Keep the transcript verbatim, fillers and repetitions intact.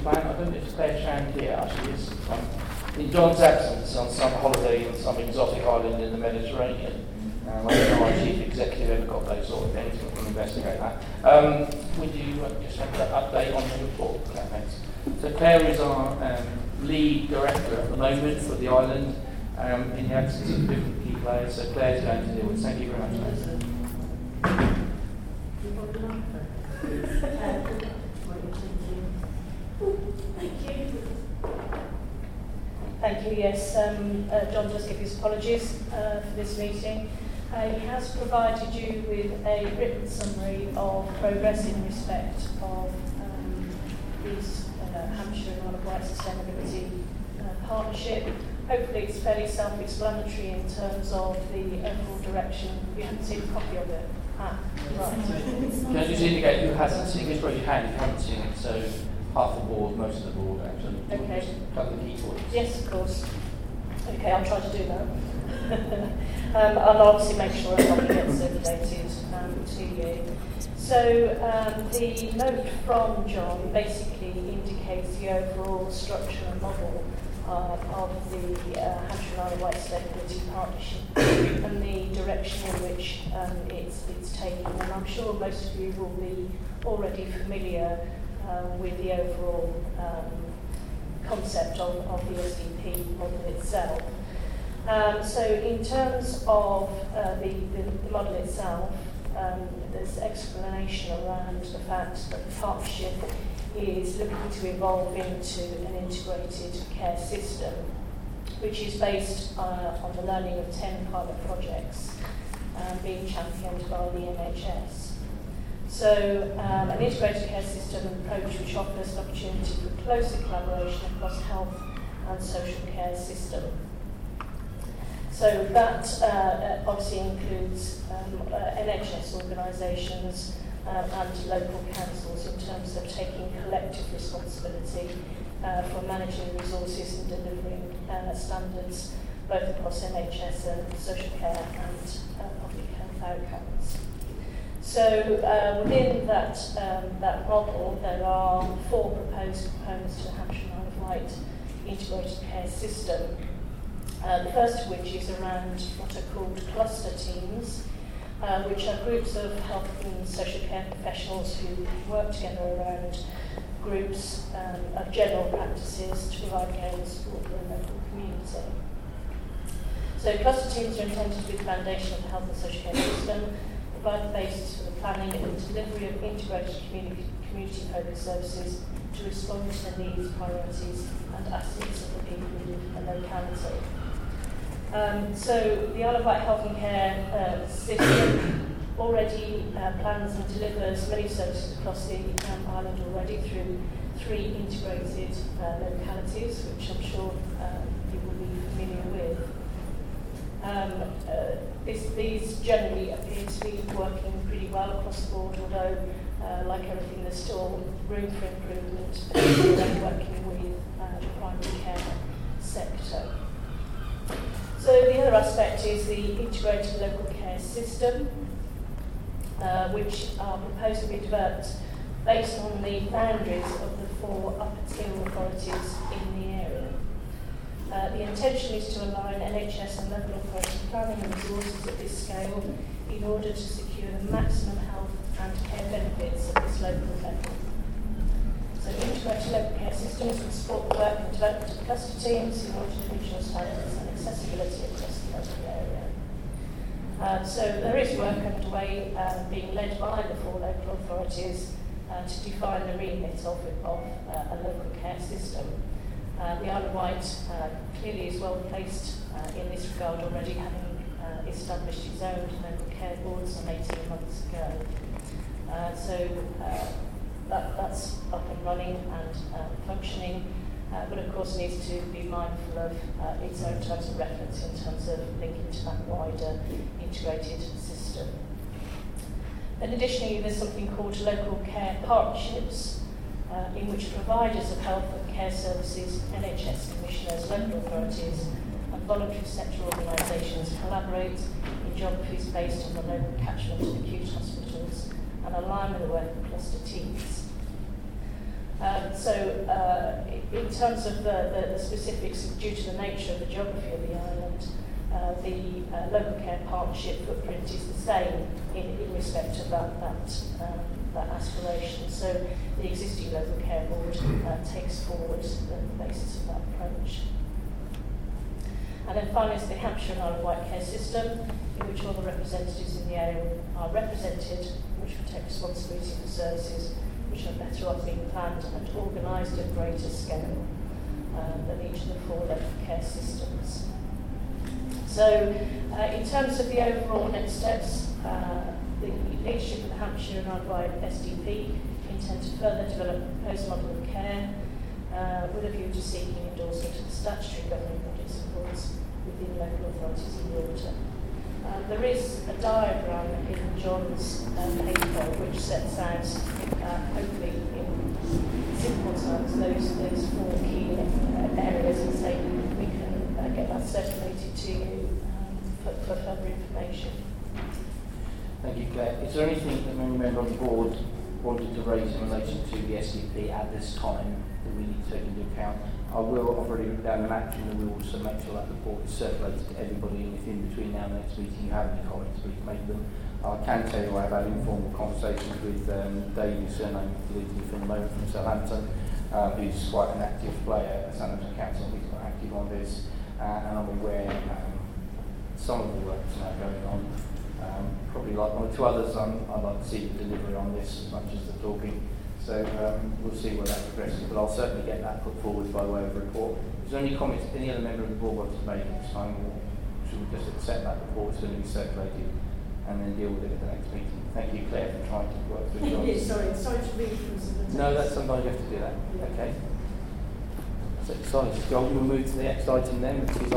plan. I don't know if Claire Chand here actually is. Um, in John's absence, on some holiday on some exotic island in the Mediterranean, um, I don't know our chief executive ever got those sort of things, we can investigate that. Um, would you uh, just have that update on the report, Claire? Thanks. So Claire is our um, lead director at the moment for the island, um, in the absence of different key players. So Claire's going to deal with. Thank you very much, Claire. Thank you. Thank you, yes. Um, uh, John does give his apologies uh, for this meeting. Uh, he has provided you with a written summary of progress in respect of um, these uh, Hampshire and Isle of Wight Sustainability uh, Partnership. Hopefully it's fairly self-explanatory in terms of the overall direction. You haven't seen a copy of it? Ah, right. Can I just indicate who hasn't seen it? Just raise your hand if you haven't seen it. So half the board, most of the board actually. Okay. Just a couple of key points. Yes, of course. Okay, I'll try to do that. um, I'll obviously make sure a copy gets circulated um, to you. So um, the note from John basically indicates the overall structure and model uh, of the uh, Hampshire and Isle of Wight Sustainability Partnership and the direction in which um, it's, it's taking. And I'm sure most of you will be already familiar uh, with the overall um, concept of, of the S D P model itself. Um, so in terms of uh, the, the, the model itself, um, there's explanation around the fact that the partnership is looking to evolve into an integrated care system, which is based uh, on the learning of ten pilot projects um, being championed by the N H S. So um, an integrated care system approach which offers an opportunity for closer collaboration across health and social care system. So that uh, obviously includes um, uh, N H S organisations uh, and local councils in terms of taking collective responsibility uh, for managing resources and delivering uh, standards both across N H S and social care and uh, public health outcomes. So uh, within that, um, that model, there are four proposed components to the Hampshire and Isle of Wight integrated care system. Uh, the first of which is around what are called cluster teams, uh, which are groups of health and social care professionals who work together around groups um, of general practices to provide care and support for the local community. So cluster teams are intended to be the foundation of the health and social care system, provide the basis for the planning and delivery of integrated community, community-focused services to respond to the needs, priorities and assets of the people who live in the locality. Um, so the Isle of Wight Health and Care uh, system already uh, plans and delivers many services across the um, island already through three integrated uh, localities, which I'm sure uh, you will be familiar with. Um, uh, this, these generally appear to be working pretty well across the board, although, uh, like everything, there's still room for improvement, particularly working with uh, the primary care sector. So the other aspect is the integrated local care system, uh, which are proposed to be developed based on the boundaries of the four upper tier authorities in the area. Uh, the intention is to align N H S and local authority planning and resources at this scale in order to secure the maximum health and care benefits at this local level. So the integrated local care systems will support the work and development of cluster teams in order to regional standards and accessibility across the local area. Uh, so there is work underway uh, being led by the four local authorities uh, to define the remit of, of uh, a local care system. Uh, the Isle of Wight uh, clearly is well placed uh, in this regard already, having uh, established its own local care board some eighteen months ago. Uh, so uh, that, that's up and running and uh, functioning, uh, but of course needs to be mindful of uh, its own terms of reference in terms of linking to that wider integrated system. And additionally, there's something called local care partnerships, uh, in which providers of health and care services, N H S commissioners, local authorities and voluntary sector organisations collaborate in geographies based on the local catchment of acute hospitals and align with the work of cluster teams. Um, so uh, in terms of the, the, the specifics, due to the nature of the geography of the island, uh, the uh, local care partnership footprint is the same in, in respect of that, that, um, that aspiration. So the existing local care board uh, takes forward the basis of that approach. And then finally is the Hampshire and Isle of Wight care system, in which all the representatives in the area are represented, which will take responsibility for services which are better off being planned and organised at greater scale uh, than each of the four local care systems. So, uh, in terms of the overall next steps, uh, the leadership of the Hampshire and Isle of Wight S D P intend to further develop a proposed model of care uh, with a view to seeking endorsement of the statutory governing body supports within local authorities in water. Uh, there is a diagram in John's uh, paper which sets out, uh, hopefully in simple terms, those, those four key uh, areas, and say we can uh, get that circulated to you um, for, for further information. Thank you, Claire. Is there anything that any member on the board wanted to raise in relation to the S D P at this time that we need to take into account? I will, I've already written down an action, and we will also make sure that report is circulated to everybody, and if in between now and the next meeting you have any comments, please make them. I can tell you I've had informal conversations with um, Dave, whose surname is deleted for the moment, from Southampton, uh, who's quite an active player at Southampton Council. He's quite active on this, uh, and I'm aware um, some of the work is now going on. Um, probably like one or two others, um, I'd like to see the delivery on this as much as the talking. So um, we'll see where that progresses, but I'll certainly get that put forward by way of a report. Is there any comments any other member of the board wants to make at this time, or should we just accept that report is going to be circulated and then deal with it at the next meeting? Thank you, Claire, for trying to work through it. Yes, sorry, sorry to read from some of the No, that's sometimes you have to do that. Okay. So, sorry, we'll move to the next item then, which is